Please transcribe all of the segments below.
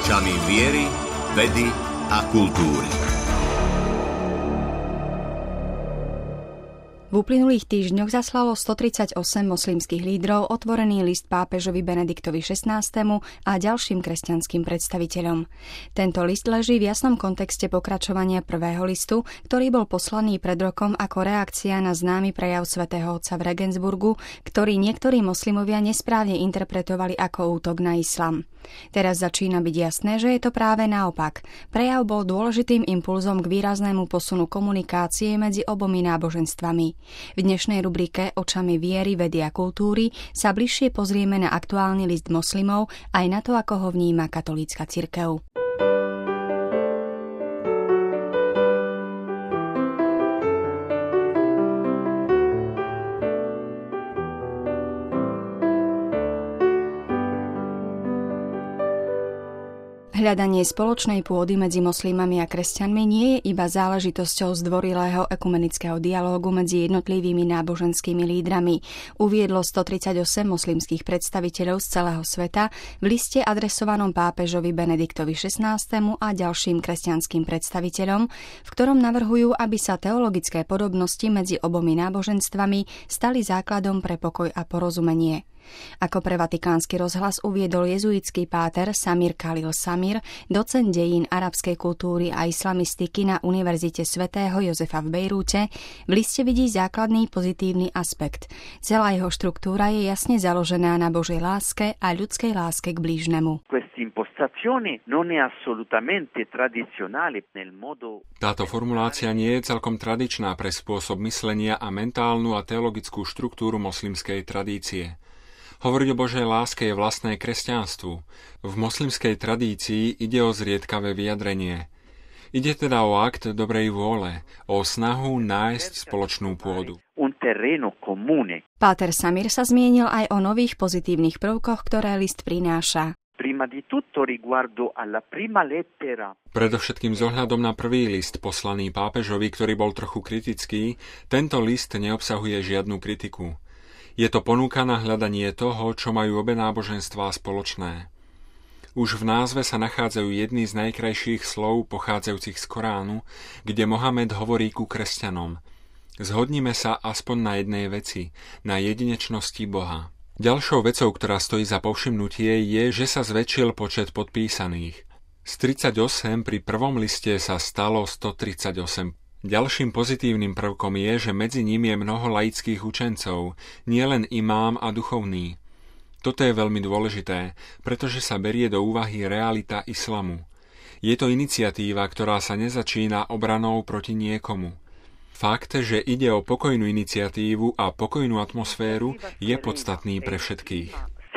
Očami viery, vedy a kultúry. V uplynulých týždňoch zaslalo 138 moslimských lídrov otvorený list pápežovi Benediktovi XVI a ďalším kresťanským predstaviteľom. Tento list leží v jasnom kontexte pokračovania prvého listu, ktorý bol poslaný pred rokom ako reakcia na známy prejav svätého otca v Regensburgu, ktorý niektorí moslimovia nesprávne interpretovali ako útok na islam. Teraz začína byť jasné, že je to práve naopak. Prejav bol dôležitým impulzom k výraznému posunu komunikácie medzi obomi náboženstvami. V dnešnej rubrike Očami viery, vedy a kultúry sa bližšie pozrieme na aktuálny list moslimov aj na to, ako ho vníma katolícka cirkev. Hľadanie spoločnej pôdy medzi moslimami a kresťanmi nie je iba záležitosťou zdvorilého ekumenického dialógu medzi jednotlivými náboženskými lídrami, uviedlo 138 moslimských predstaviteľov z celého sveta v liste adresovanom pápežovi Benediktovi XVI a ďalším kresťanským predstaviteľom, v ktorom navrhujú, aby sa teologické podobnosti medzi obomi náboženstvami stali základom pre pokoj a porozumenie. Ako pre Vatikánsky rozhlas uviedol jezuitský páter Samir Khalil Samir, docent dejín arabskej kultúry a islamistiky na Univerzite svätého Jozefa v Bejrúte, v liste vidí základný pozitívny aspekt. Celá jeho štruktúra je jasne založená na Božej láske a ľudskej láske k blížnemu. Táto formulácia nie je celkom tradičná pre spôsob myslenia a mentálnu a teologickú štruktúru moslimskej tradície. Hovoriť o Božej láske je vlastné kresťanstvu. V moslimskej tradícii ide o zriedkavé vyjadrenie. Ide teda o akt dobrej vôle, o snahu nájsť spoločnú pôdu. Páter Samir sa zmienil aj o nových pozitívnych prvkoch, ktoré list prináša. Predovšetkým s ohľadom na prvý list poslaný pápežovi, ktorý bol trochu kritický, tento list neobsahuje žiadnu kritiku. Je to ponuka na hľadanie toho, čo majú obe náboženstvá spoločné. Už v názve sa nachádzajú jedny z najkrajších slov pochádzajúcich z Koránu, kde Mohamed hovorí ku kresťanom. Zhodnime sa aspoň na jednej veci, na jedinečnosti Boha. Ďalšou vecou, ktorá stojí za povšimnutie, je, že sa zväčšil počet podpísaných. Z 38 pri prvom liste sa stalo 138. Ďalším pozitívnym prvkom je, že medzi nimi je mnoho laických učencov, nielen imám a duchovný. Toto je veľmi dôležité, pretože sa berie do úvahy realita islamu. Je to iniciatíva, ktorá sa nezačína obranou proti niekomu. Fakt, že ide o pokojnú iniciatívu a pokojnú atmosféru, je podstatný pre všetkých.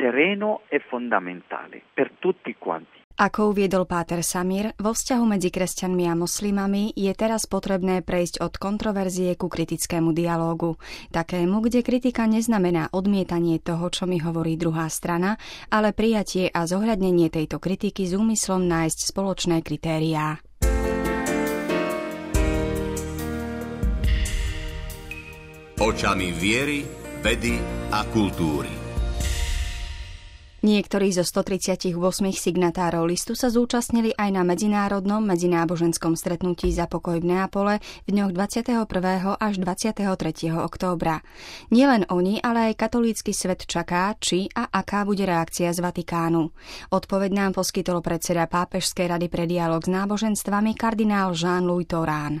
Ako uviedol páter Samir, vo vzťahu medzi kresťanmi a moslimami je teraz potrebné prejsť od kontroverzie ku kritickému dialógu. Takému, kde kritika neznamená odmietanie toho, čo mi hovorí druhá strana, ale prijatie a zohľadnenie tejto kritiky s úmyslom nájsť spoločné kritériá. Očami viery, vedy a kultúry. Niektorí zo 138 signatárov listu sa zúčastnili aj na medzinárodnom medzináboženskom stretnutí za pokoj v Neapole v dňoch 21. až 23. októbra. Nielen oni, ale aj katolícky svet čaká, či a aká bude reakcia z Vatikánu. Odpoveď nám poskytol predseda Pápežskej rady pre dialóg s náboženstvami kardinál Jean-Louis Torán.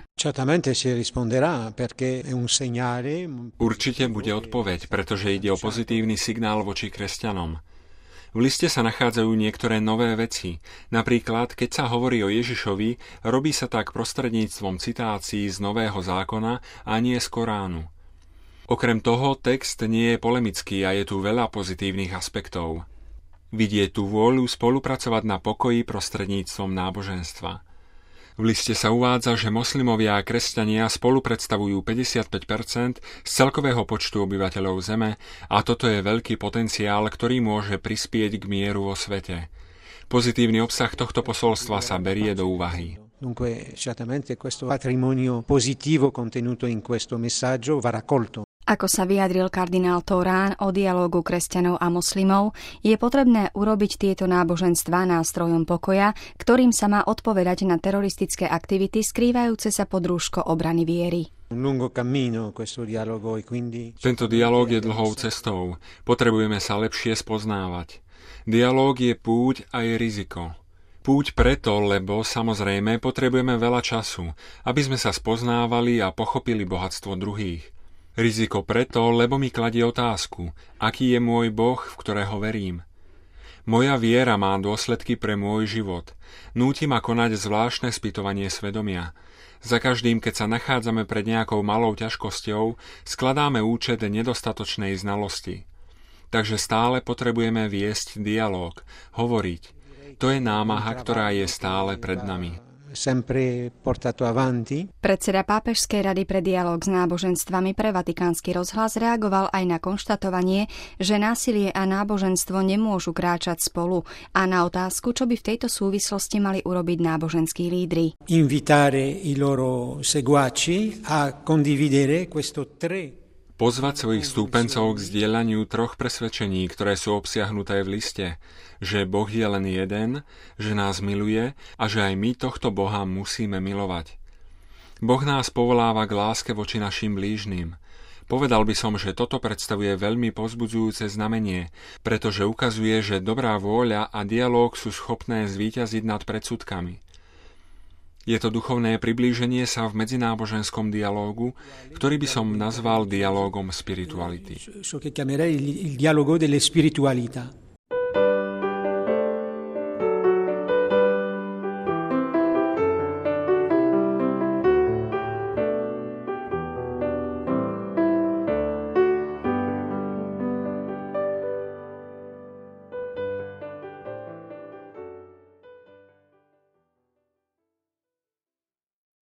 Určite bude odpoveď, pretože ide o pozitívny signál voči kresťanom. V liste sa nachádzajú niektoré nové veci. Napríklad, keď sa hovorí o Ježišovi, robí sa tak prostredníctvom citácií z Nového zákona a nie z Koránu. Okrem toho, text nie je polemický a je tu veľa pozitívnych aspektov. Vidieť tú vôľu spolupracovať na pokoji prostredníctvom náboženstva. V liste sa uvádza, že moslimovia a kresťania spolu predstavujú 55% z celkového počtu obyvateľov Zeme a toto je veľký potenciál, ktorý môže prispieť k mieru vo svete. Pozitívny obsah tohto posolstva sa berie do úvahy. Dunque, certamente questo patrimonio positivo contenuto in questo messaggio va raccolto. Ako sa vyjadril kardinál Torán o dialógu kresťanov a moslimov, je potrebné urobiť tieto náboženstvá nástrojom pokoja, ktorým sa má odpovedať na teroristické aktivity skrývajúce sa pod rúško obrany viery. Tento dialóg je dlhou cestou. Potrebujeme sa lepšie spoznávať. Dialóg je púť a je riziko. Púť preto, lebo samozrejme potrebujeme veľa času, aby sme sa spoznávali a pochopili bohatstvo druhých. Riziko preto, lebo mi kladie otázku, aký je môj Boh, v ktorého verím. Moja viera má dôsledky pre môj život. Núti ma konať zvláštne spytovanie svedomia. Za každým, keď sa nachádzame pred nejakou malou ťažkosťou, skladáme účet nedostatočnej znalosti. Takže stále potrebujeme viesť dialóg, hovoriť. To je námaha, ktorá je stále pred nami. Predseda Pápežskej rady pre dialóg s náboženstvami pre Vatikánsky rozhlas reagoval aj na konštatovanie, že násilie a náboženstvo nemôžu kráčať spolu a na otázku, čo by v tejto súvislosti mali urobiť náboženskí lídri. Pozvať svojich stúpencov k zdieľaniu 3 presvedčení, ktoré sú obsiahnuté v liste, že Boh je len jeden, že nás miluje a že aj my tohto Boha musíme milovať. Boh nás povoláva k láske voči našim blížnym. Povedal by som, že toto predstavuje veľmi povzbudzujúce znamenie, pretože ukazuje, že dobrá vôľa a dialóg sú schopné zvíťaziť nad predsudkami. Je to duchovné priblíženie sa v medzináboženskom dialógu, ktorý by som nazval dialógom spirituality.